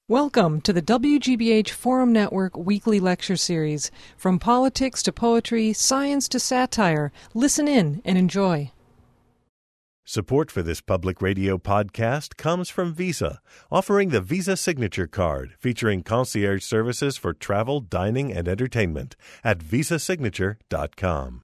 Welcome to the WGBH Forum Network weekly lecture series. From politics to poetry, science to satire, listen in and enjoy. Support for this public radio podcast comes from Visa, offering the Visa Signature Card, featuring concierge services for travel, dining, and entertainment at visasignature.com.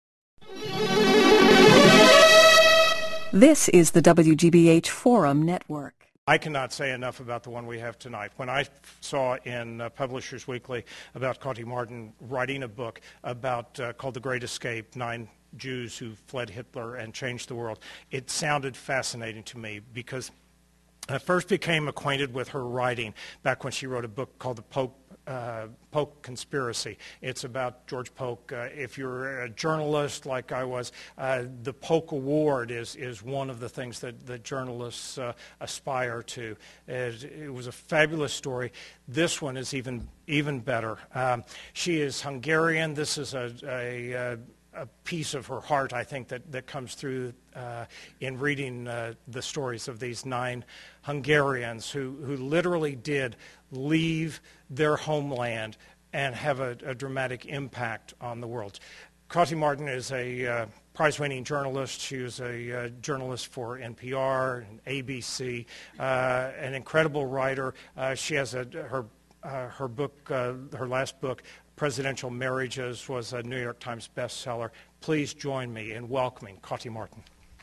This is the WGBH Forum Network. I cannot say enough about the one we have tonight. When I saw in Publishers Weekly about Cauty Martin writing a book about called The Great Escape, 9 Jews who fled Hitler and changed the world, it sounded fascinating to me because I first became acquainted with her writing back when she wrote a book called The Polk Conspiracy. It's about George Polk. If you're a journalist like I was, the Polk Award is one of the things that journalists aspire to. It was a fabulous story. This one is even better. She is Hungarian. This is a piece of her heart, I think, that comes through in reading the stories of these 9 Hungarians who literally did leave their homeland and have a dramatic impact on the world. Cauty Martin is a prize-winning journalist. She was a journalist for NPR and ABC, an incredible writer. She has her book, her last book, Presidential Marriages, was a New York Times bestseller. Please join me in welcoming Cauty Martin.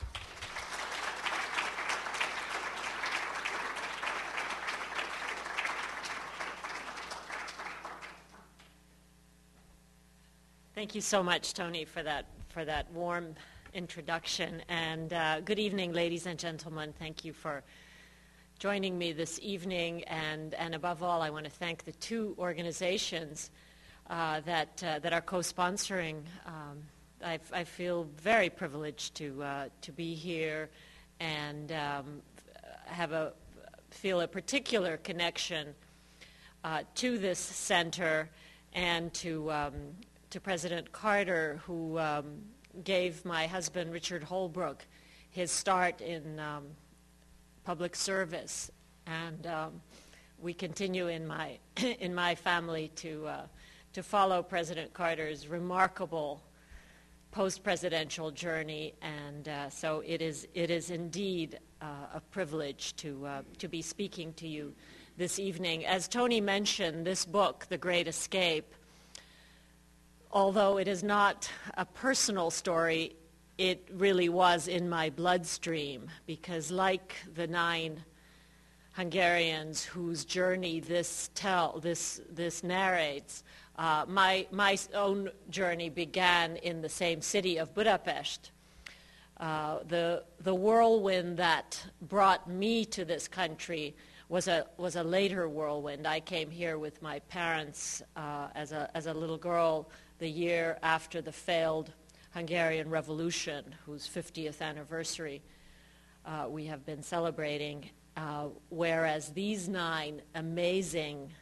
Thank you so much, Tony, for that warm introduction. And good evening, ladies and gentlemen. Thank you for joining me this evening. And above all, I want to thank the 2 organizations that are co-sponsoring. I feel very privileged to be here and feel a particular connection to this center and to President Carter, who gave my husband Richard Holbrooke his start in public service, and we continue in my family to follow President Carter's remarkable post-presidential journey, and so it is indeed a privilege to be speaking to you this evening. As Tony mentioned, this book, The Great Escape, although it is not a personal story, it really was in my bloodstream, because like the 9 Hungarians whose journey this narrates, my own journey began in the same city of Budapest. The whirlwind that brought me to this country was a later whirlwind. I came here with my parents as a little girl the year after the failed Hungarian Revolution, whose 50th anniversary we have been celebrating, whereas these 9 amazing,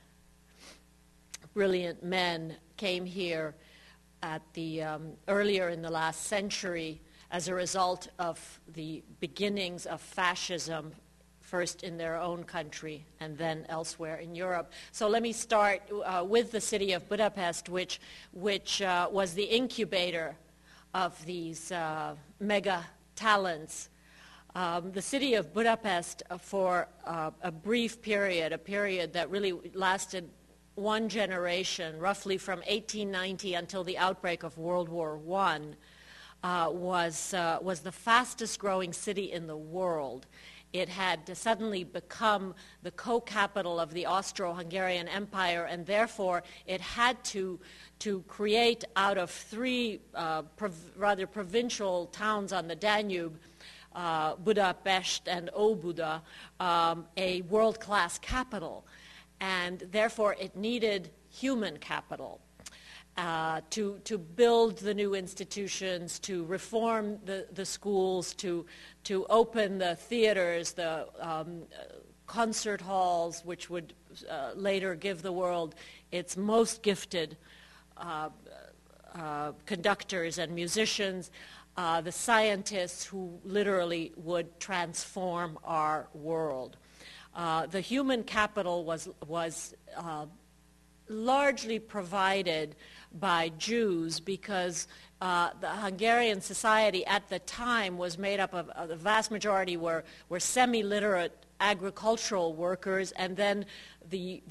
brilliant men came here at the earlier in the last century as a result of the beginnings of fascism, first in their own country and then elsewhere in Europe. So let me start with the city of Budapest, which was the incubator of these mega talents. The city of Budapest, for a brief period, a period that really lasted one generation, roughly from 1890 until the outbreak of World War I, was the fastest growing city in the world. It had suddenly become the co-capital of the Austro-Hungarian Empire, and therefore it had to create out of 3 rather provincial towns on the Danube, Budapest and Óbuda, a world-class capital. And therefore it needed human capital to build the new institutions, to reform the schools, to open the theaters, the concert halls, which would later give the world its most gifted conductors and musicians, the scientists who literally would transform our world. the human capital was largely provided by Jews because the Hungarian society at the time was made up of the vast majority were semi-literate agricultural workers, and then the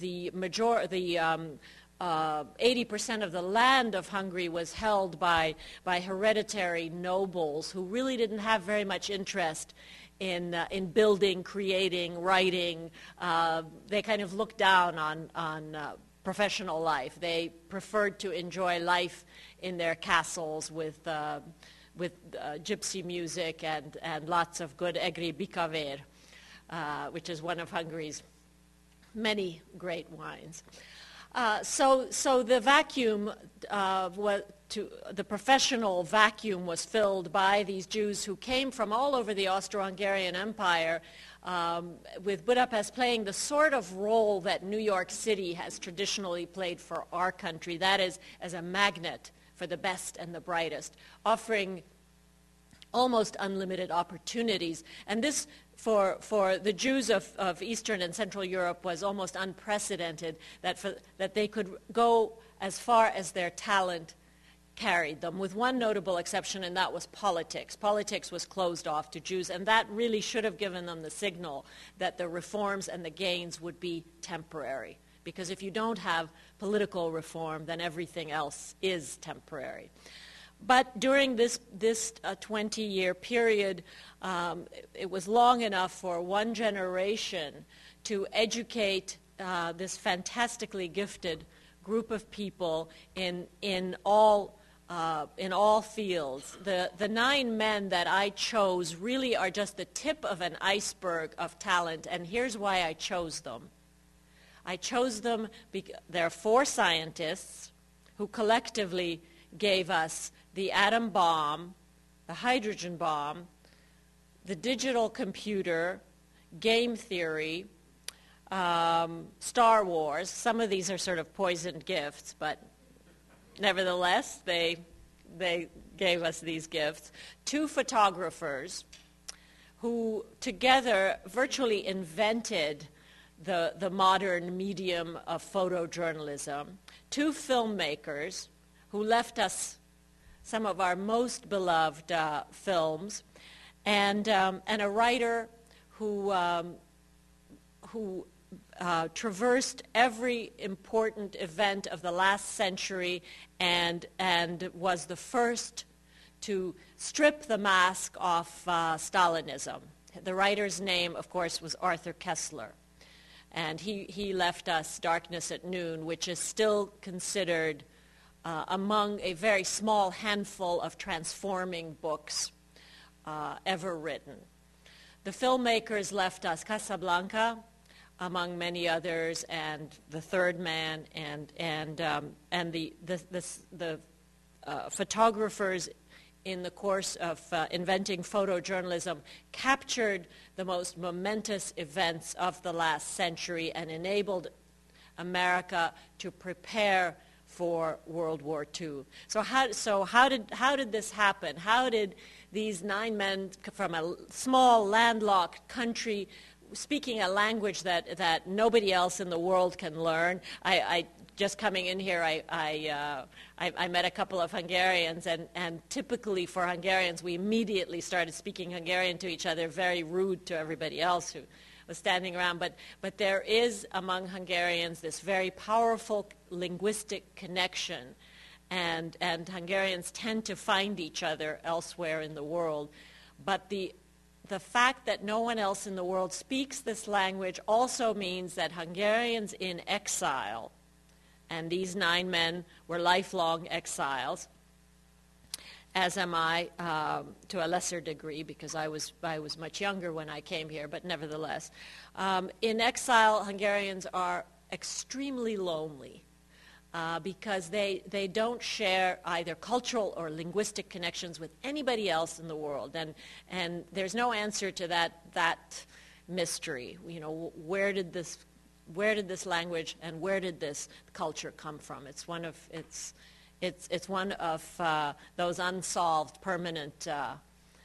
80% of the land of Hungary was held by hereditary nobles who really didn't have very much interest in building, creating, writing. They kind of looked down on professional life. They preferred to enjoy life in their castles with gypsy music and lots of good egri bikavér, which is one of Hungary's many great wines. So the vacuum, the professional vacuum was filled by these Jews who came from all over the Austro-Hungarian Empire, with Budapest playing the sort of role that New York City has traditionally played for our country, that is, as a magnet for the best and the brightest, offering almost unlimited opportunities. And this, for the Jews of Eastern and Central Europe, was almost unprecedented, that they could go as far as their talent carried them, with one notable exception, and that was politics. Politics was closed off to Jews, and that really should have given them the signal that the reforms and the gains would be temporary. Because if you don't have political reform, then everything else is temporary. But during this 20-year period, it was long enough for one generation to educate this fantastically gifted group of people in all fields. The 9 men that I chose really are just the tip of an iceberg of talent, and here's why I chose them. I chose them because they're 4 scientists who collectively gave us the atom bomb, the hydrogen bomb, the digital computer, game theory, Star Wars. Some of these are sort of poisoned gifts, but nevertheless, they gave us these gifts. 2 photographers who together virtually invented the modern medium of photojournalism. 2 filmmakers who left us some of our most beloved films, and a writer who traversed every important event of the last century and was the first to strip the mask off Stalinism. The writer's name, of course, was Arthur Koestler. And he left us Darkness at Noon, which is still considered among a very small handful of transforming books ever written. The filmmakers left us Casablanca, among many others, and The Third Man, and the photographers in the course of inventing photojournalism captured the most momentous events of the last century and enabled America to prepare for World War II. So how did this happen? How did these 9 men from a small landlocked country, speaking a language that nobody else in the world can learn? I just coming in here, I met a couple of Hungarians, and typically for Hungarians, we immediately started speaking Hungarian to each other, very rude to everybody else who was standing around. But there is among Hungarians this very powerful linguistic connection, and Hungarians tend to find each other elsewhere in the world. But the fact that no one else in the world speaks this language also means that Hungarians in exile, and these 9 men were lifelong exiles, as am I to a lesser degree, because I was much younger when I came here, but nevertheless. In exile, Hungarians are extremely lonely because they don't share either cultural or linguistic connections with anybody else in the world, and there's no answer to that mystery. You know, where did this language and where did this culture come from? It's one of those unsolved permanent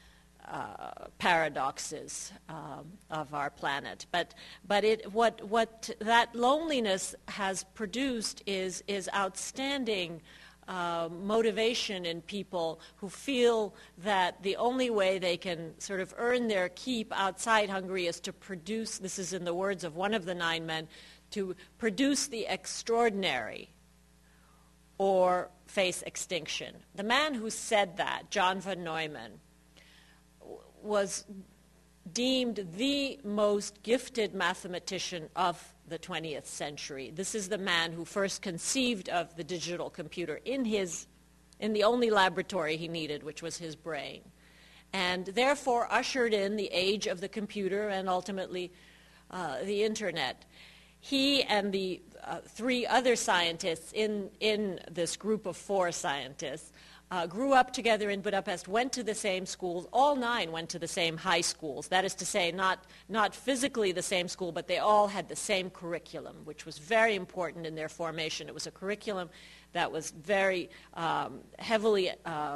paradoxes of our planet. But what that loneliness has produced is outstanding motivation in people who feel that the only way they can sort of earn their keep outside Hungary is to produce, this is in the words of one of the 9 men, to produce the extraordinary or face extinction. The man who said that, John von Neumann, was deemed the most gifted mathematician of the 20th century. This is the man who first conceived of the digital computer in the only laboratory he needed, which was his brain, and therefore ushered in the age of the computer and ultimately the internet. He and the 3 other scientists in this group of 4 scientists grew up together in Budapest, went to the same schools. All 9 went to the same high schools. That is to say, not physically the same school, but they all had the same curriculum, which was very important in their formation. It was a curriculum that was very heavily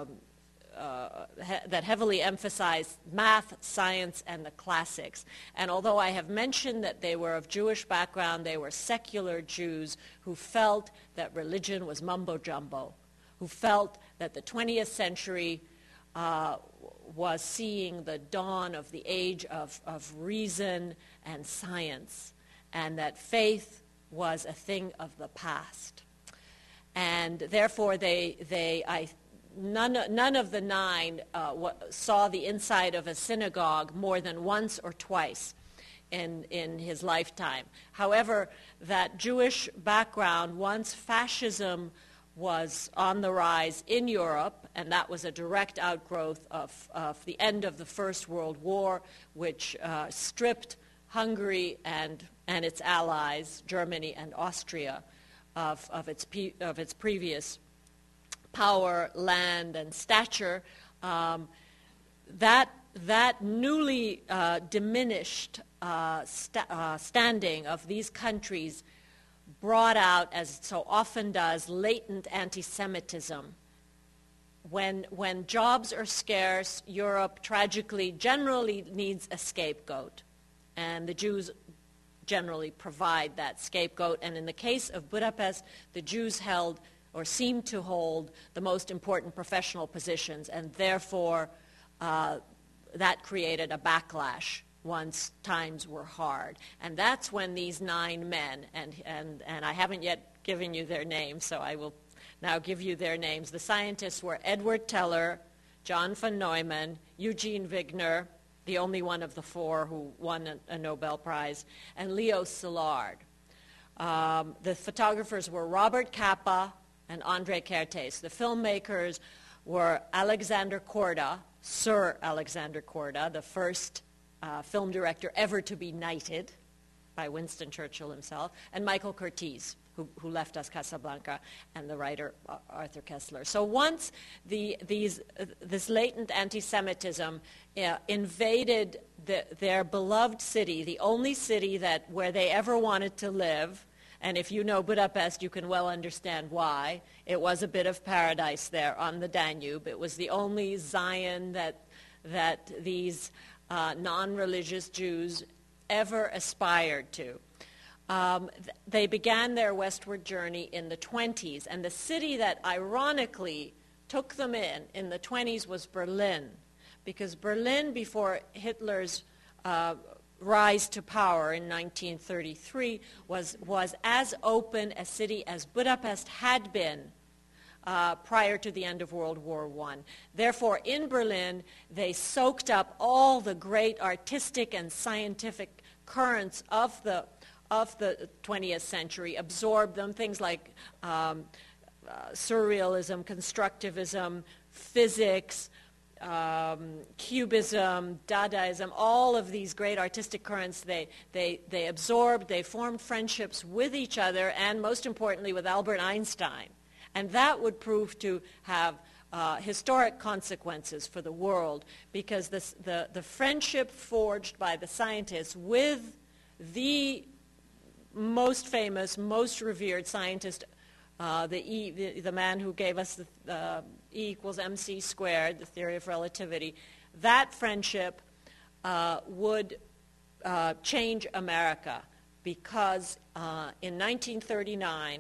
emphasized math, science, and the classics. And although I have mentioned that they were of Jewish background, they were secular Jews who felt that religion was mumbo-jumbo, who felt that the 20th century was seeing the dawn of the age of reason and science, and that faith was a thing of the past. And therefore, none of the 9 saw the inside of a synagogue more than once or twice in his lifetime. However, that Jewish background, once fascism was on the rise in Europe, and that was a direct outgrowth of the end of the First World War, which stripped Hungary and its allies, Germany and Austria, of its previous power, land, and stature. That newly diminished standing of these countries brought out, as it so often does, latent anti-Semitism. When jobs are scarce, Europe tragically generally needs a scapegoat, and the Jews generally provide that scapegoat. And in the case of Budapest, the Jews held or seemed to hold the most important professional positions, and therefore that created a backlash once times were hard. And that's when these 9 men, and I haven't yet given you their names, so I will now give you their names. The scientists were Edward Teller, John von Neumann, Eugene Wigner, the only one of the 4 who won a Nobel Prize, and Leo Szilard. The photographers were Robert Capa and André Kertész. The filmmakers were Alexander Korda, Sir Alexander Korda, the first film director ever to be knighted by Winston Churchill himself, and Michael Curtiz, who left us Casablanca, and the writer Arthur Koestler. So once this latent anti-Semitism invaded their beloved city, the only city where they ever wanted to live, and if you know Budapest, you can well understand why. It was a bit of paradise there on the Danube. It was the only Zion that these non-religious Jews ever aspired to. They began their westward journey in the 20s, and the city that ironically took them in the 20s was Berlin, because Berlin, before Hitler's rise to power in 1933, was as open a city as Budapest had been prior to the end of World War I. Therefore, in Berlin, they soaked up all the great artistic and scientific currents of the 20th century, absorbed them, things like surrealism, constructivism, physics, Cubism, Dadaism, all of these great artistic currents they absorbed. They formed friendships with each other, and most importantly with Albert Einstein. And that would prove to have historic consequences for the world, because the friendship forged by the scientists with the most famous, most revered scientist, the man who gave us the E equals mc squared, the theory of relativity, that friendship would change America, because in 1939,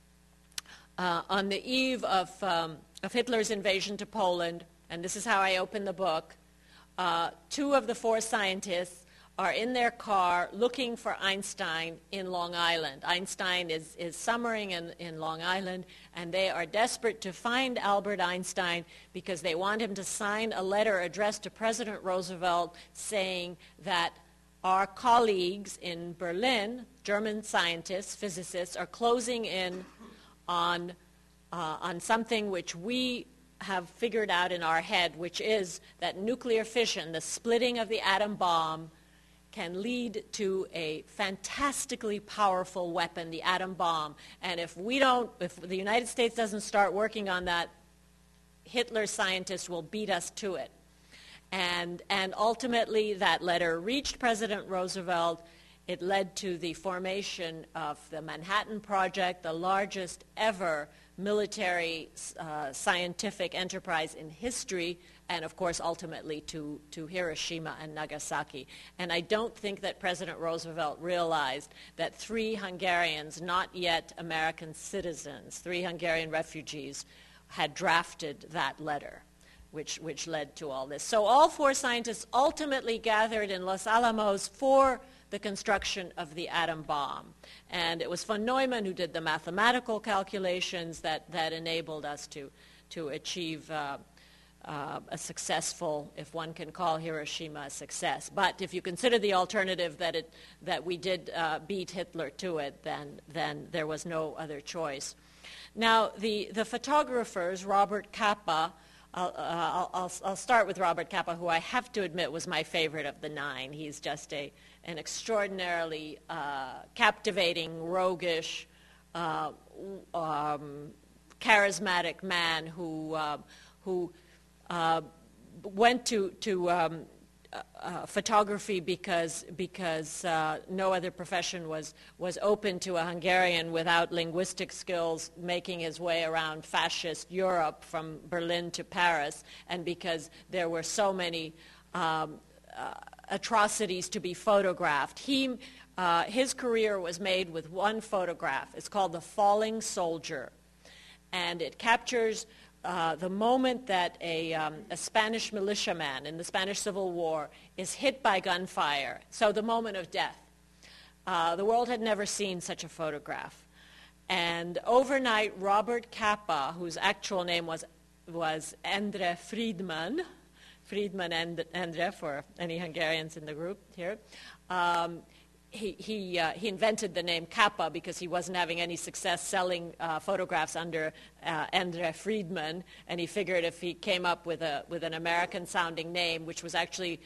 on the eve of Hitler's invasion to Poland, and this is how I open the book, 2 of the 4 scientists are in their car looking for Einstein in Long Island. Einstein is summering in Long Island, and they are desperate to find Albert Einstein because they want him to sign a letter addressed to President Roosevelt saying that our colleagues in Berlin, German scientists, physicists, are closing in on something which we have figured out in our head, which is that nuclear fission, the splitting of the atom bomb, can lead to a fantastically powerful weapon, the atom bomb. And if the United States doesn't start working on that, Hitler's scientists will beat us to it. And ultimately, that letter reached President Roosevelt. It led to the formation of the Manhattan Project, the largest ever military scientific enterprise in history, and of course ultimately to Hiroshima and Nagasaki. And I don't think that President Roosevelt realized that 3 Hungarians, not yet American citizens, 3 Hungarian refugees, had drafted that letter, which led to all this. So all 4 scientists ultimately gathered in Los Alamos for the construction of the atom bomb. And it was von Neumann who did the mathematical calculations that enabled us to achieve a successful, if one can call Hiroshima a success. But if you consider the alternative that we did beat Hitler to it, then there was no other choice. Now, the photographers, Robert Capa, I'll start with Robert Capa, who I have to admit was my favorite of the 9. He's just an extraordinarily captivating, roguish, charismatic man who went to photography because no other profession was open to a Hungarian without linguistic skills making his way around fascist Europe from Berlin to Paris, and because there were so many atrocities to be photographed. His career was made with one photograph. It's called The Falling Soldier, and it captures the moment that a Spanish militiaman in the Spanish Civil War is hit by gunfire, so the moment of death. The world had never seen such a photograph. And overnight, Robert Capa, whose actual name was Endre Friedman Endre for any Hungarians in the group here, he invented the name Capa because he wasn't having any success selling photographs under Endre Friedman, and he figured if he came up with an American-sounding name, which was actually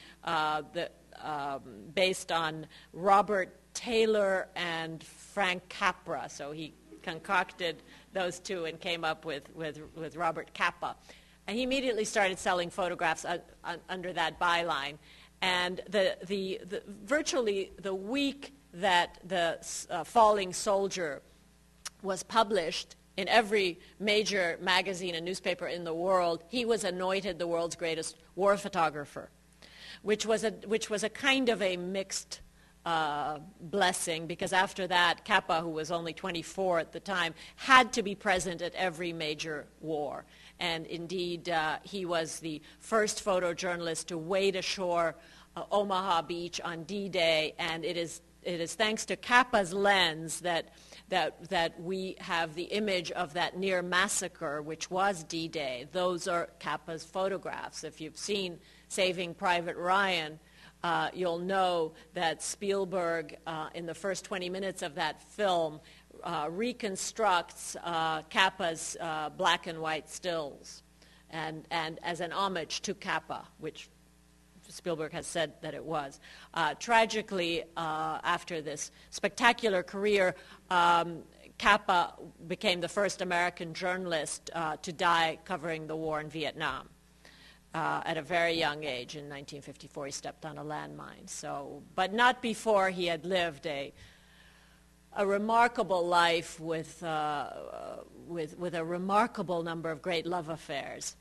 based on Robert Taylor and Frank Capra, so he concocted those 2 and came up with Robert Capa. And he immediately started selling photographs under that byline. And virtually the week that the Falling Soldier was published in every major magazine and newspaper in the world, he was anointed the world's greatest war photographer, which was a kind of a mixed blessing, because after that, Capa, who was only 24 at the time, had to be present at every major war. And indeed, he was the first photojournalist to wade ashore Omaha Beach on D-Day, and it is thanks to Capa's lens that we have the image of that near massacre, which was D-Day. Those are Capa's photographs. If you've seen Saving Private Ryan, you'll know that Spielberg, in the first 20 minutes of that film, reconstructs Capa's black and white stills, and as an homage to Capa, which Spielberg has said that it was. Tragically, after this spectacular career, Capa became the first American journalist to die covering the war in Vietnam. At a very young age, in 1954, he stepped on a landmine. But not before he had lived a remarkable life with a remarkable number of great love affairs.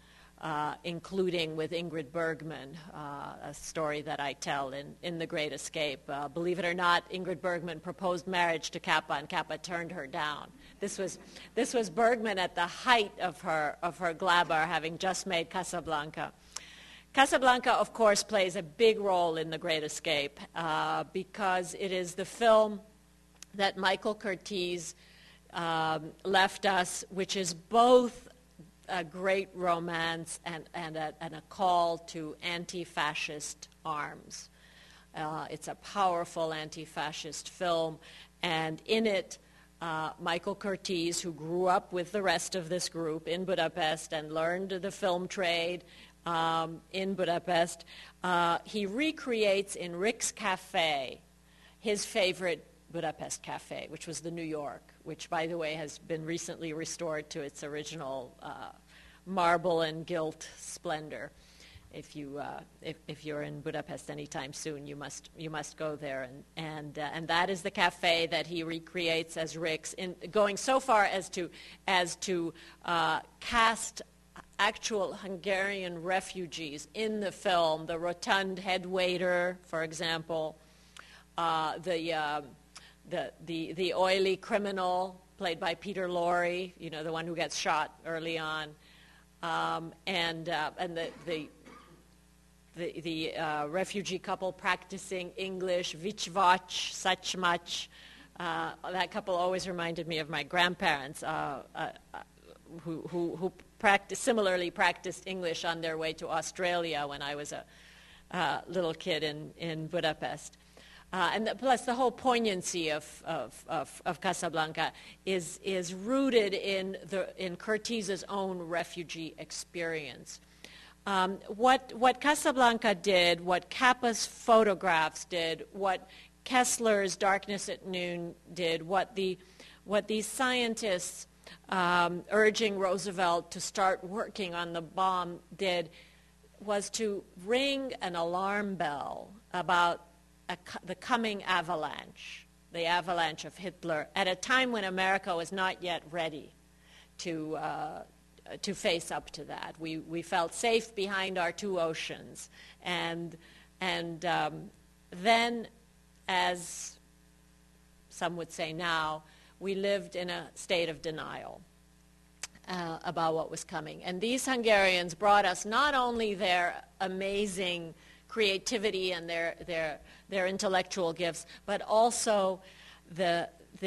including with Ingrid Bergman, a story that I tell in The Great Escape. Believe it or not, Ingrid Bergman proposed marriage to Capa, and Capa turned her down. This was Bergman at the height of her glamour, having just made Casablanca. Casablanca, of course, plays a big role in The Great Escape because it is the film that Michael Curtiz left us, which is both a great romance and a call to anti-fascist arms. It's a powerful anti-fascist film, and in it, Michael Curtiz, who grew up with the rest of this group in Budapest and learned the film trade in Budapest, he recreates in Rick's Cafe his favorite Budapest cafe, which was the New York, which, by the way, has been recently restored to its original marble and gilt splendor. If you're in Budapest anytime soon, you must go there, and that is the cafe that he recreates as Rick's, going so far as to cast actual Hungarian refugees in the film. The rotund head waiter, for example, the oily criminal played by Peter Lorre, the one who gets shot early on, and the refugee couple practicing English, Vichvach, such much. That couple always reminded me of my grandparents, who similarly practiced English on their way to Australia when I was a little kid in Budapest. Plus, the whole poignancy of Casablanca is rooted in Curtiz's own refugee experience. What Casablanca did, what Capa's photographs did, what Kessler's Darkness at Noon did, what these scientists urging Roosevelt to start working on the bomb did, was to ring an alarm bell about the coming avalanche, the avalanche of Hitler, at a time when America was not yet ready to face up to that. We felt safe behind our two oceans, and then, as some would say now, we lived in a state of denial about what was coming. And these Hungarians brought us not only their amazing creativity and their intellectual gifts, but also their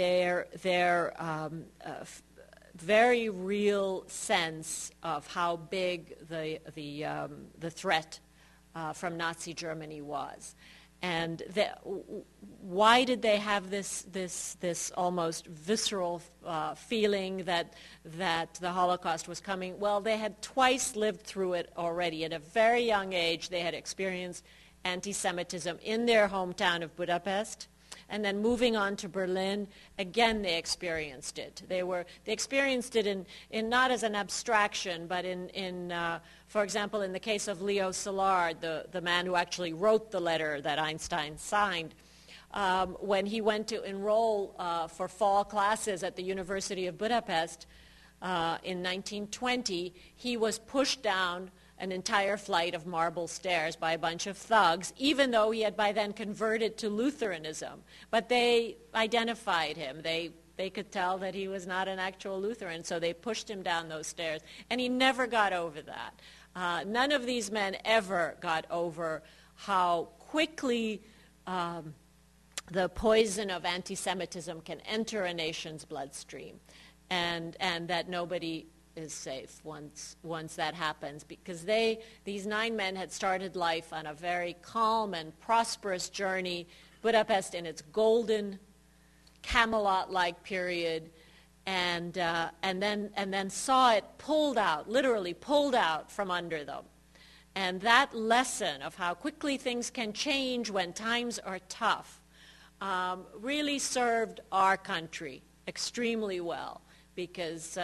very real sense of how big the threat from Nazi Germany was. And why did they have this almost visceral feeling that the Holocaust was coming? Well, they had twice lived through it already. At a very young age, they had experienced anti-Semitism in their hometown of Budapest. And then moving on to Berlin, again they experienced it. They experienced it in not as an abstraction, but in for example, in the case of Leo Szilard, the man who actually wrote the letter that Einstein signed, when he went to enroll for fall classes at the University of Budapest in 1920, he was pushed down an entire flight of marble stairs by a bunch of thugs, even though he had by then converted to Lutheranism. But they identified him. They could tell that he was not an actual Lutheran, so they pushed him down those stairs. And he never got over that. None of these men ever got over how quickly the poison of anti-Semitism can enter a nation's bloodstream, and that nobody is safe once that happens, because these 9 men had started life on a very calm and prosperous journey, Budapest in its golden Camelot-like period, and then saw it literally pulled out from under them. And that lesson of how quickly things can change when times are tough really served our country extremely well. Because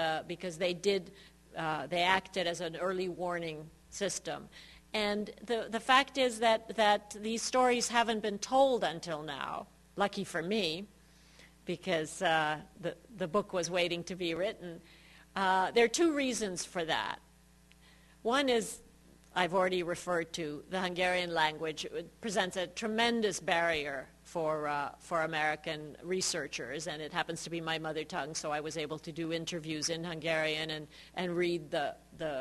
they acted as an early warning system. And the fact is that these stories haven't been told until now, lucky for me, because the book was waiting to be written. There are 2 reasons for that. One is, I've already referred to, the Hungarian language. It presents a tremendous barrier for American researchers, and it happens to be my mother tongue, so I was able to do interviews in Hungarian and read the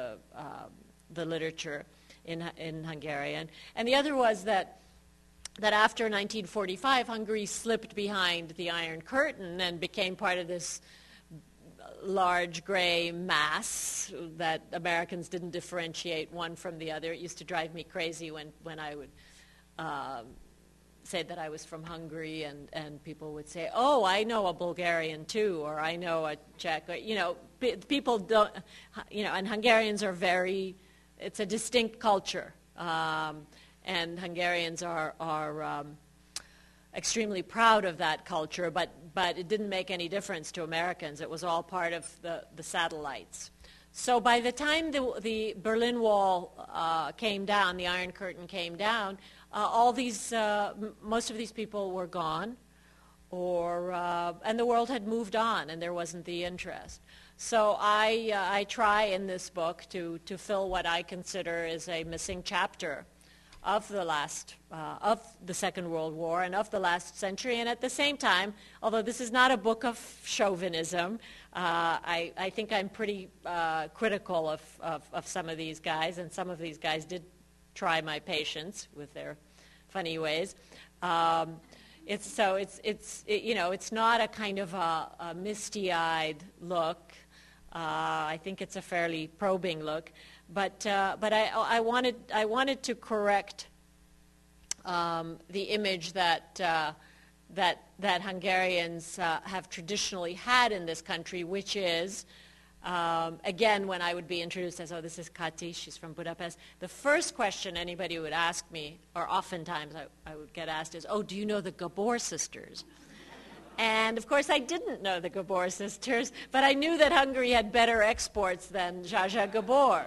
literature in Hungarian. And the other was that after 1945, Hungary slipped behind the Iron Curtain and became part of this large gray mass that Americans didn't differentiate one from the other. It used to drive me crazy when I would say that I was from Hungary, and people would say, "Oh, I know a Bulgarian too," or "I know a Czech." Or, people don't, and Hungarians are it's a distinct culture, and Hungarians are extremely proud of that culture, but it didn't make any difference to Americans. It was all part of the satellites. So by the time the Berlin Wall came down, the Iron Curtain came down, most of these people were gone, and the world had moved on, and there wasn't the interest. So I try in this book to fill what I consider is a missing chapter of the Second World War and of the last century. And at the same time, although this is not a book of chauvinism, I think I'm pretty critical of some of these guys, and some of these guys did try my patience with their funny ways. It's not a kind of a misty-eyed look. I think it's a fairly probing look. But I wanted to correct the image that Hungarians have traditionally had in this country, which is, again, when I would be introduced as, "Oh, this is Kati, she's from Budapest," the first question anybody would ask me, or oftentimes I would get asked, is, "Oh, do you know the Gabor sisters?" And, of course, I didn't know the Gabor sisters, but I knew that Hungary had better exports than Zsa Zsa Gabor.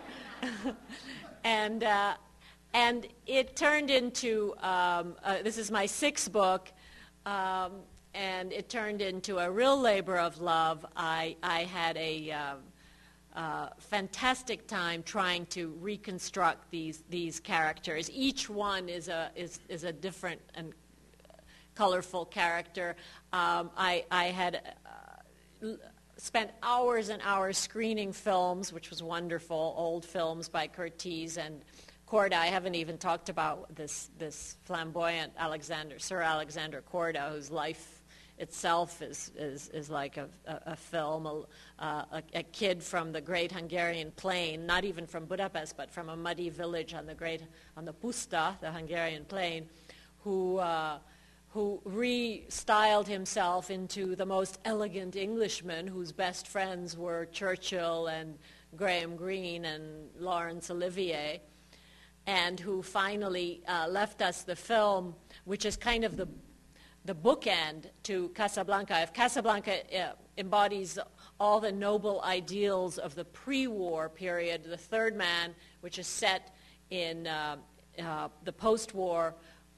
And it turned into, this is my sixth book, and it turned into a real labor of love. I had a fantastic time trying to reconstruct these characters. Each one is a different and colorful character. I had spent hours and hours screening films, which was wonderful, old films by Curtiz and Korda. I haven't even talked about this flamboyant Sir Alexander Korda, whose life itself is like a film, a kid from the Great Hungarian Plain, not even from Budapest, but from a muddy village on the Puszta, the Hungarian Plain, who restyled himself into the most elegant Englishman, whose best friends were Churchill and Graham Greene and Laurence Olivier, and who finally left us the film, which is kind of the bookend to Casablanca. If Casablanca embodies all the noble ideals of the pre-war period, The Third Man, which is set in the post-war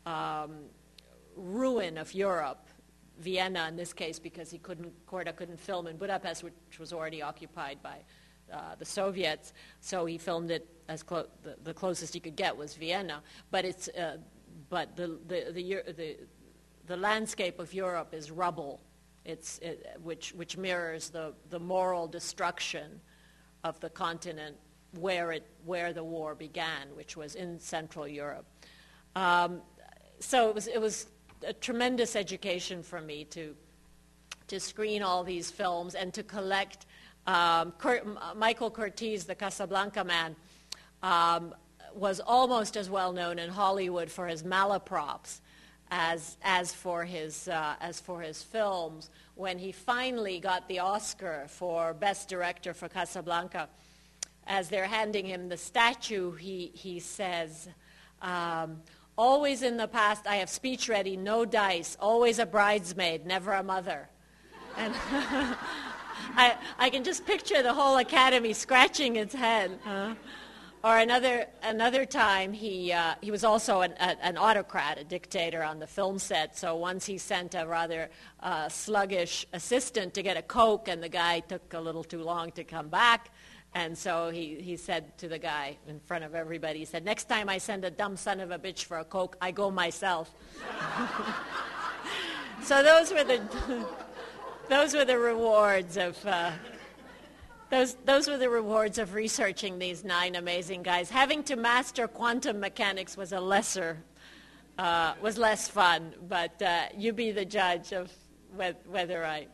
ruin of Europe, Vienna in this case, because Korda couldn't film in Budapest, which was already occupied by the Soviets, so he filmed it as the closest he could get was Vienna. But the landscape of Europe is rubble, which mirrors the moral destruction of the continent where the war began, which was in Central Europe. So it was a tremendous education for me to screen all these films and to collect. Michael Curtiz, the Casablanca man, was almost as well known in Hollywood for his malaprops as for his films. When he finally got the Oscar for Best Director for Casablanca, as they're handing him the statue, he says, "Always in the past, I have speech ready, no dice, always a bridesmaid, never a mother." And I can just picture the whole Academy scratching its head. Or another time, he was also an autocrat, a dictator on the film set. So once he sent a rather sluggish assistant to get a Coke, and the guy took a little too long to come back. And so he said to the guy in front of everybody, he said, next time I send a dumb son of a bitch for a Coke, I go myself. So those were the rewards of those were the rewards of researching these 9 amazing guys. Having to master quantum mechanics was less fun, but you be the judge of whether I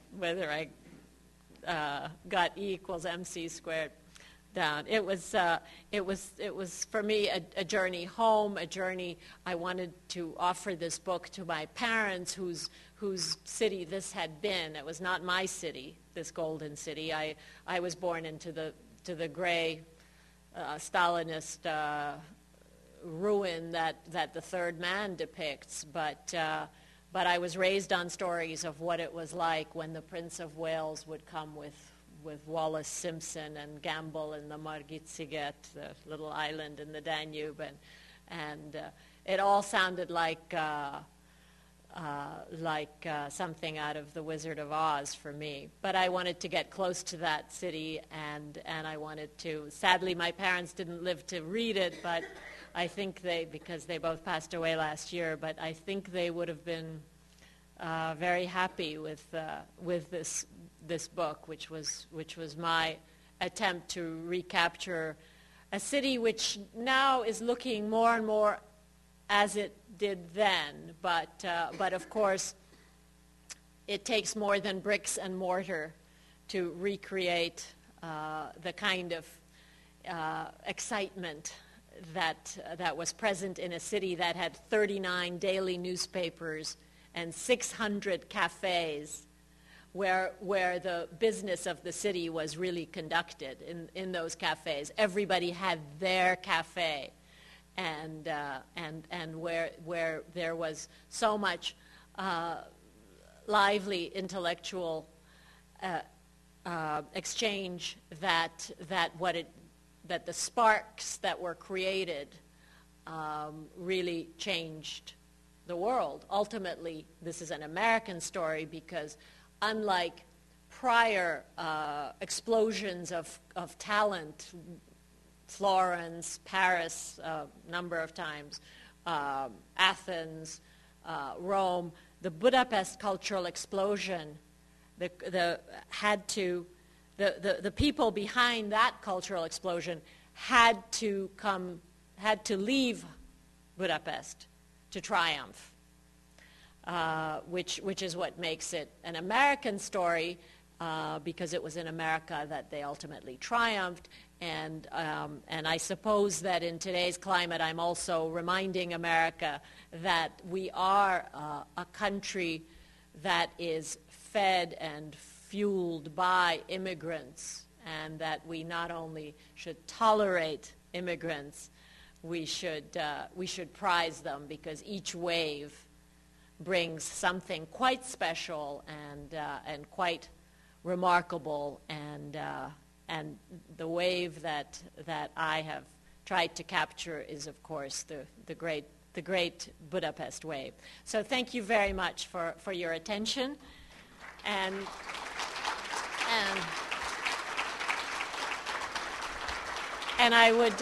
got E equals MC squared down. It was for me a journey home, a journey. I wanted to offer this book to my parents, whose city this had been. It was not my city, this golden city. I was born into the gray Stalinist ruin that the Third Man depicts, but I was raised on stories of what it was like when the Prince of Wales would come with Wallace Simpson and gamble in the Margit-Sziget, the little island in the Danube, and it all sounded like something out of The Wizard of Oz for me. But I wanted to get close to that city, and I wanted to. Sadly, my parents didn't live to read it, but I think because they both passed away last year, but I think they would have been very happy with this book, which was my attempt to recapture a city which now is looking more and more as it did then, but of course it takes more than bricks and mortar to recreate the kind of excitement that was present in a city that had 39 daily newspapers and 600 cafes where the business of the city was really conducted in those cafes. Everybody had their cafe, and where there was so much lively intellectual exchange that the sparks that were created really changed the world. Ultimately, this is an American story because unlike prior explosions of talent, Florence, Paris, a number of times, Athens, Rome, the Budapest cultural explosion, the people behind that cultural explosion had to leave Budapest to triumph, which is what makes it an American story, because it was in America that they ultimately triumphed. And I suppose that in today's climate, I'm also reminding America that we are a country that is fed and fueled by immigrants, and that we not only should tolerate immigrants, we should prize them, because each wave brings something quite special and quite remarkable, and the wave that I have tried to capture is, of course, the great Budapest wave. So thank you very much for your attention, and I would.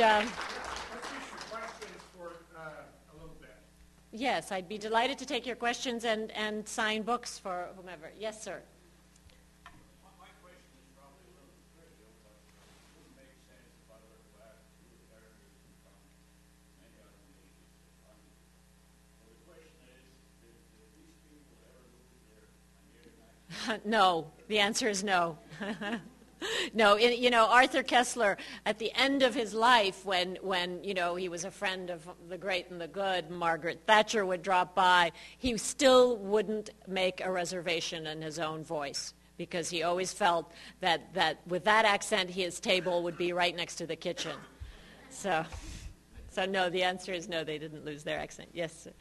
Yes, I'd be delighted to take your questions and sign books for whomever. Yes, sir. My question is probably a little trivial, but it wouldn't make sense if I were to ask you Americans from many other nations to fund it. So the question is, did these people ever lose their American? No. The answer is no. No, Arthur Koestler, at the end of his life, when he was a friend of the great and the good, Margaret Thatcher would drop by, he still wouldn't make a reservation in his own voice, because he always felt that with that accent, his table would be right next to the kitchen. So no, the answer is no, they didn't lose their accent. Yes, sir.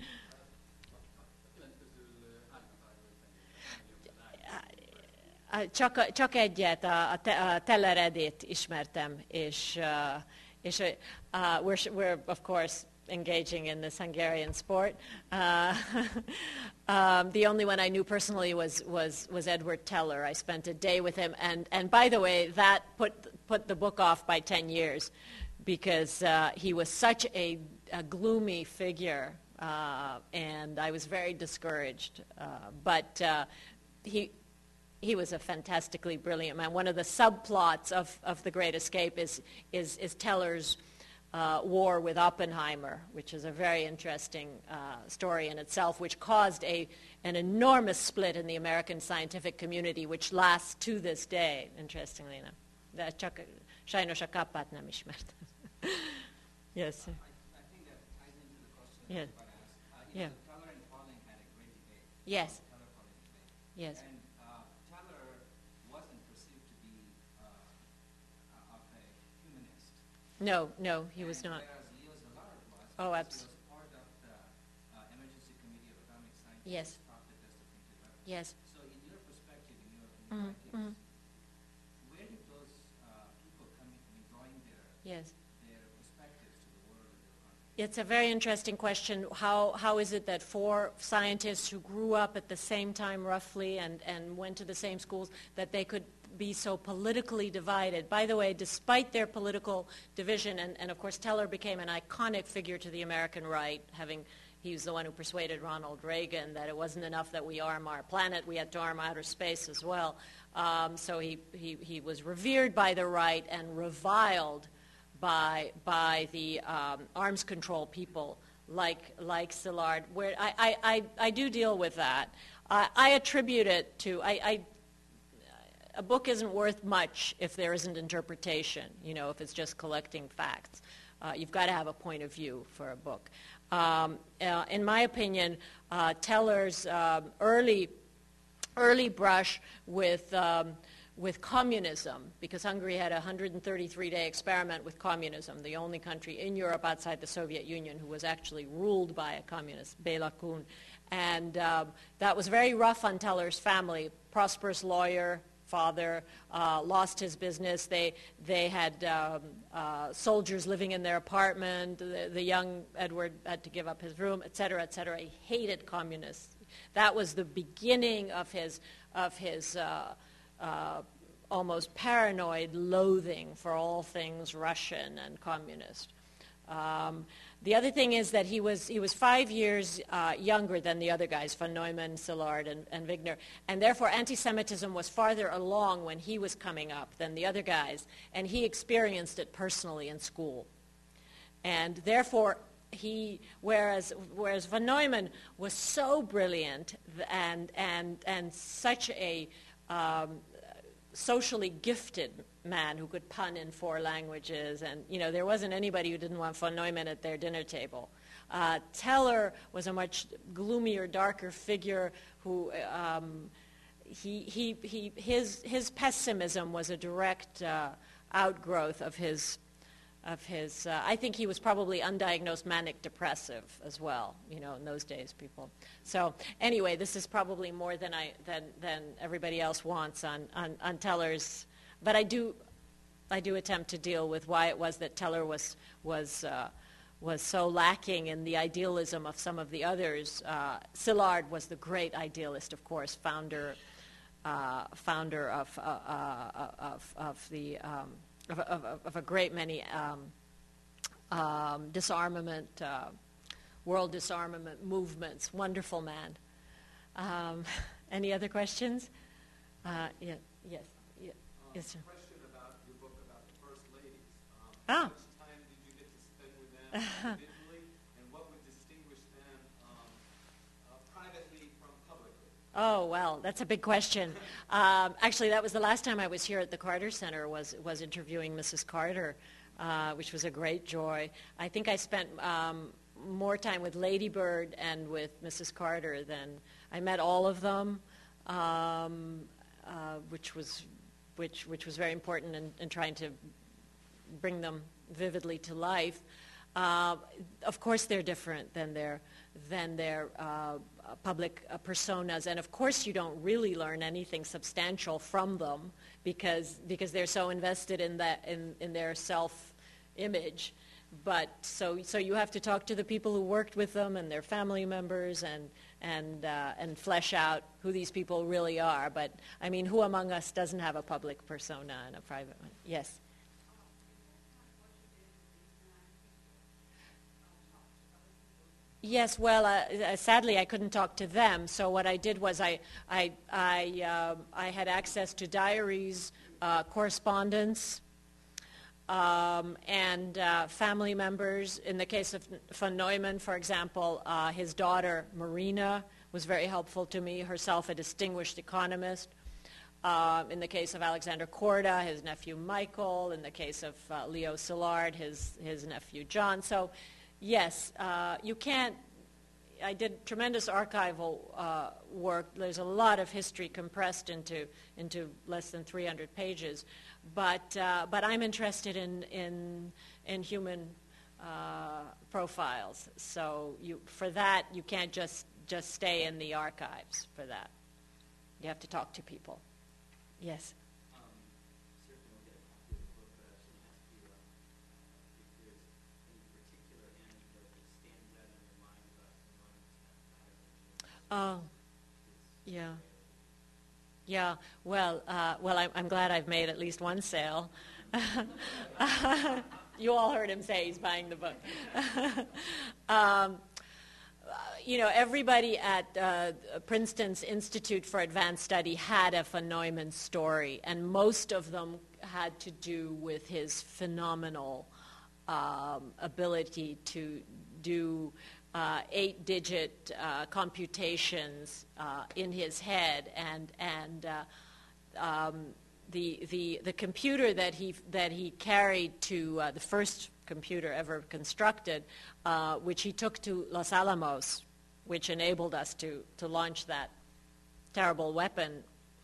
Csak egyet, a Teller Edét ismertem, és we're of course engaging in this Hungarian sport. The only one I knew personally was Edward Teller. I spent a day with him, and by the way, that put the book off by 10 years because he was such a gloomy figure, and I was very discouraged. But he was a fantastically brilliant man. One of the subplots of The Great Escape is Teller's war with Oppenheimer, which is a very interesting story in itself, which caused an enormous split in the American scientific community, which lasts to this day, interestingly enough. Sajnos a kapát nem ismert. Yes. I think that ties into the question Yeah. that I asked. Yeah. Teller and Pauling had a great debate. Yes. Teller-Pauling debate. Yes. And Teller wasn't perceived to be of a humanist. No, he was not. Whereas Leo Szilard was. Oh, because he was part of the Emergency Committee of Atomic Scientists. Yes. Who stopped the test of nuclear weapons. Yes. So in your perspective, in your writings, where did those people come in, drawing Yes. their perspectives to the world and their country? It's a very interesting question. How is it that four scientists who grew up at the same time roughly and went to the same schools, that they could be so politically divided? By the way, despite their political division, and of course Teller became an iconic figure to the American right, he was the one who persuaded Ronald Reagan that it wasn't enough that we arm our planet, we had to arm outer space as well. So he was revered by the right and reviled by the arms control people like Szilard. Where I do deal with that. I attribute it to a book isn't worth much if there isn't interpretation. If it's just collecting facts, you've got to have a point of view for a book. In my opinion, Teller's early brush with communism, because Hungary had a 133-day experiment with communism, the only country in Europe outside the Soviet Union who was actually ruled by a communist, Béla Kun. And that was very rough on Teller's family. Prosperous lawyer, father, lost his business. They had soldiers living in their apartment. The young Edward had to give up his room, et cetera, et cetera. He hated communists. That was the beginning of his almost paranoid loathing for all things Russian and communist. The other thing is that he was 5 years younger than the other guys, von Neumann, Szilard, and Wigner, and therefore anti-Semitism was farther along when he was coming up than the other guys, and he experienced it personally in school. And therefore, whereas von Neumann was so brilliant and such a socially gifted man who could pun in 4 languages, and there wasn't anybody who didn't want von Neumann at their dinner table. Teller was a much gloomier, darker figure who his pessimism was a direct outgrowth of his. I think he was probably undiagnosed manic depressive as well. In those days, people. So anyway, this is probably more than everybody else wants on Teller's. But I do attempt to deal with why it was that Teller was so lacking in the idealism of some of the others. Szilard was the great idealist, of course, founder of a great many disarmament, world disarmament movements. Wonderful man. Any other questions? Yes. Sir. Question about your book about the first ladies. Ah. How much time did you get to spend with them individually, and what would distinguish them privately from publicly? Oh, well, that's a big question. Actually, that was the last time I was here at the Carter Center, was interviewing Mrs. Carter, which was a great joy. I think I spent more time with Lady Bird and with Mrs. Carter than I met all of them, which was very important in trying to bring them vividly to life. Of course, they're different than their public personas, and of course, you don't really learn anything substantial from them because they're so invested in their self-image. But so you have to talk to the people who worked with them and their family members and flesh out who these people really are. But I mean, who among us doesn't have a public persona and a private one? Yes. Yes, well, sadly I couldn't talk to them. So what I did was I had access to diaries, correspondence, and family members. In the case of von Neumann, for example, his daughter Marina was very helpful to me, herself a distinguished economist. In the case of Alexander Korda, his nephew Michael. In the case of Leo Szilard, his nephew John. So, yes, you can't. I did tremendous archival work. There's a lot of history compressed into less than 300 pages. But I'm interested in human profiles. So for that, you can't just stay in the archives for that. You have to talk to people. Yes. Certainly we'll get a copy of the book, but I should ask you if there's any particular anecdote that stands out in your mind about someone. Yeah. Yeah. Well, I'm glad I've made at least one sale. You all heard him say he's buying the book. Everybody at Princeton's Institute for Advanced Study had a von Neumann story, and most of them had to do with his phenomenal ability to do 8-digit computations in his head, and the computer that he carried to the first computer ever constructed, which he took to Los Alamos, which enabled us to launch that terrible weapon,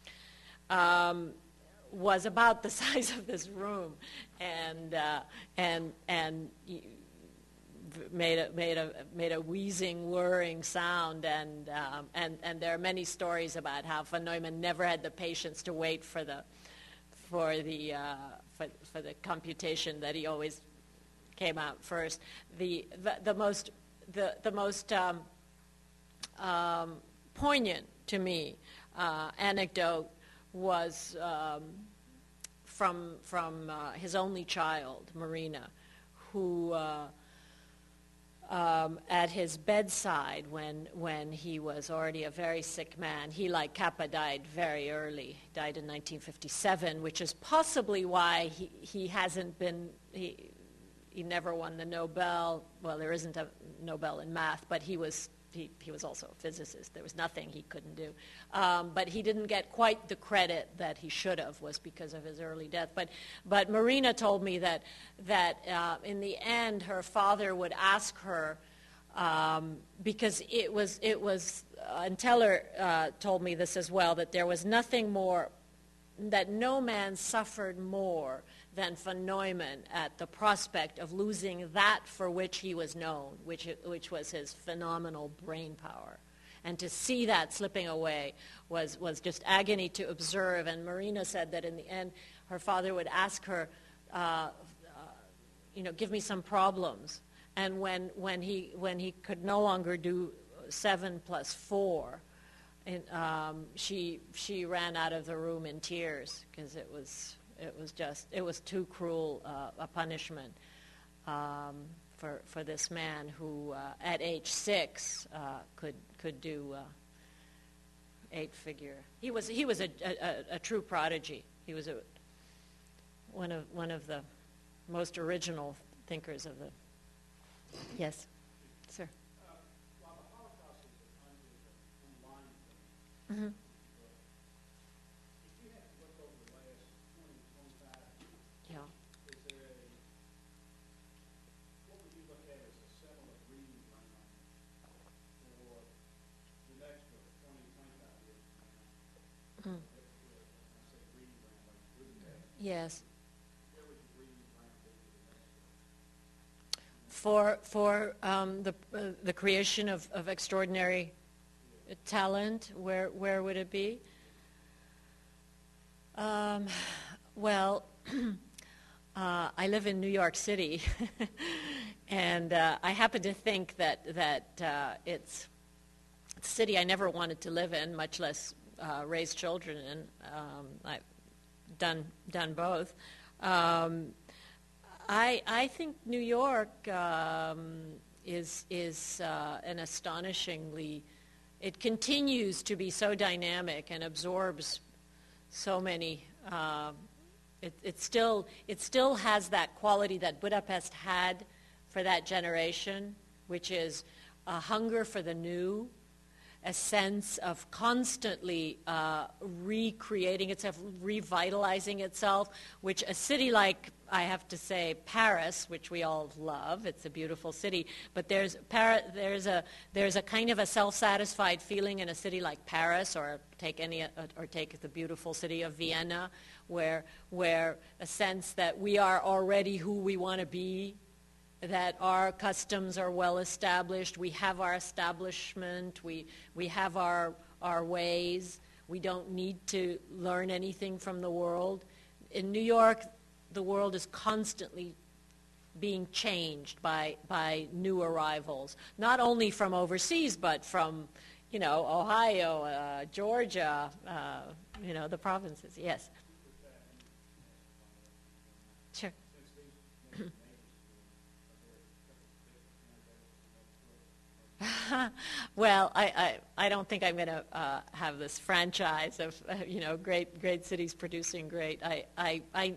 was about the size of this room, and made a wheezing, whirring sound, and there are many stories about how von Neumann never had the patience to wait for the computation, that he always came out first. The most poignant to me anecdote was from his only child, Marina, who at his bedside when he was already a very sick man. He, like Kappa, died very early, died in 1957, which is possibly why he hasn't been, he never won the Nobel. Well, there isn't a Nobel in math, but he was also a physicist. There was nothing he couldn't do. But he didn't get quite the credit that he should have, was because of his early death. But Marina told me that in the end her father would ask her, because it was and Teller told me this as well, that there was nothing more, that no man suffered more than von Neumann at the prospect of losing that for which he was known, which was his phenomenal brain power. And to see that slipping away was just agony to observe. And Marina said that in the end, her father would ask her, give me some problems. And when he could no longer do 7 + 4, she ran out of the room in tears, because it was too cruel a punishment for this man who at age 6 could do 8-figure. He was a true prodigy. He was one of the most original thinkers of the. Yes, sir. While the Holocaust is an online thing, Mm-hmm. if you had to look over the last 20, 25 years, Yeah. is there what would you look at as a similar reading ground for the next 20, 25 years from now? Mm. When I say reading ground, like reading that, Yes. where would your reading ground be for the next one? For the creation of extraordinary talent, where would it be? Well, I live in New York City, And I happen to think that it's a city I never wanted to live in, much less raise children in. I've done both. I think New York is an astonishingly, it continues to be so dynamic and absorbs so many. It still has that quality that Budapest had for that generation, which is a hunger for the new, a sense of constantly recreating itself, revitalizing itself, which a city like, I have to say, Paris, which we all love, it's a beautiful city, but there's a kind of a self-satisfied feeling in a city like Paris, or take the beautiful city of Vienna, where a sense that we are already who we want to be, that our customs are well established, we have our establishment, we have our ways, we don't need to learn anything from the world. In New York, the world is constantly being changed by new arrivals, not only from overseas, but from, Ohio, Georgia, the provinces. Yes. Sure. Well, I don't think I'm going to have this franchise of great cities producing great. I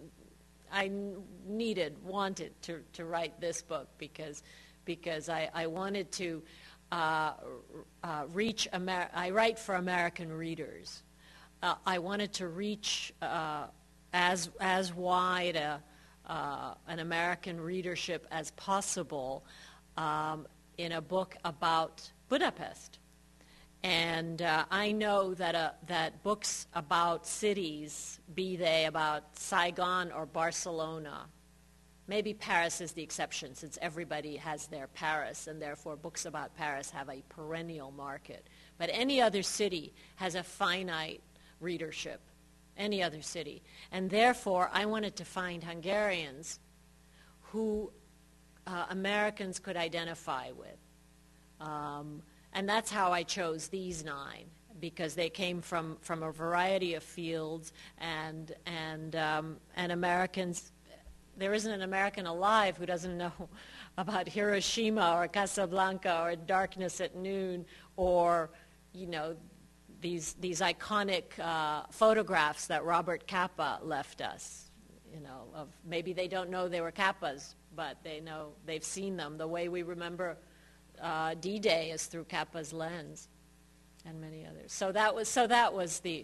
wanted to write this book because I wanted to reach I write for American readers. I wanted to reach as wide an American readership as possible in a book about Budapest. And I know that books about cities, be they about Saigon or Barcelona, maybe Paris is the exception since everybody has their Paris, and therefore books about Paris have a perennial market. But any other city has a finite readership, any other city. And therefore I wanted to find Hungarians who Americans could identify with. And that's how I chose these 9, because they came from a variety of fields, and Americans. There isn't an American alive who doesn't know about Hiroshima or Casablanca or Darkness at Noon, or these iconic photographs that Robert Capa left us. Of maybe they don't know they were Capas, but they know they've seen them. The way we remember D-Day is through Capa's lens, and many others. So that was the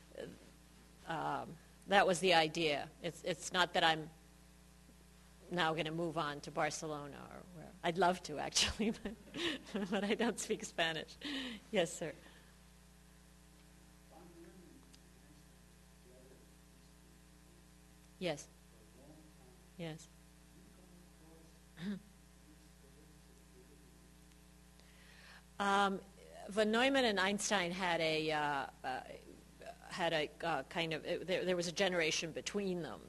idea. It's not that I'm now going to move on to Barcelona or where. I'd love to actually, but I don't speak Spanish. Yes, sir. Yes. Yes. Von Neumann and Einstein had a kind of there was a generation between them.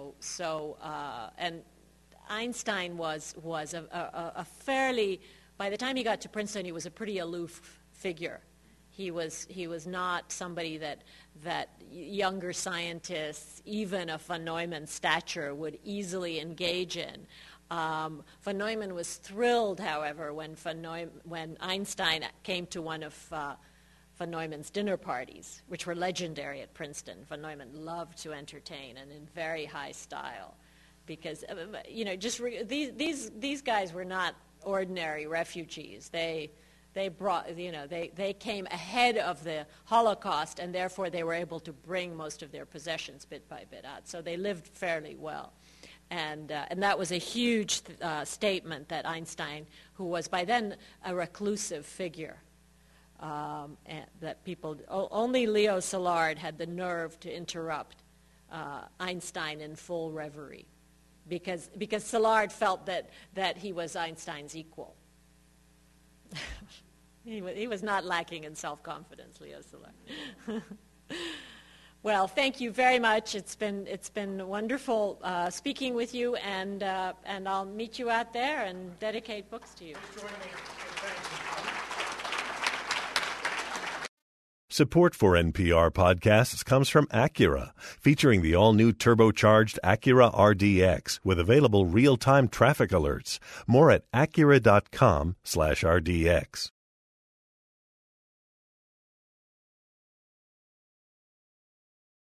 And Einstein was a fairly, by the time he got to Princeton, he was a pretty aloof figure. He was not somebody that younger scientists, even of von Neumann's stature, would easily engage in. Von Neumann was thrilled, however, when Einstein came to one of von Neumann's dinner parties, which were legendary at Princeton. Von Neumann loved to entertain, and in very high style, because these guys were not ordinary refugees. They brought, they came ahead of the Holocaust, and therefore they were able to bring most of their possessions bit by bit out. So they lived fairly well. And that was a huge statement that Einstein, who was by then a reclusive figure, and that people, only Leo Szilard had the nerve to interrupt Einstein in full reverie, because Szilard felt that he was Einstein's equal. He was not lacking in self-confidence, Leo Szilard. Well, thank you very much. It's been wonderful speaking with you, and I'll meet you out there and dedicate books to you. Join me in thanking. Support for NPR podcasts comes from Acura, featuring the all-new turbocharged Acura RDX with available real-time traffic alerts. More at Acura.com/RDX.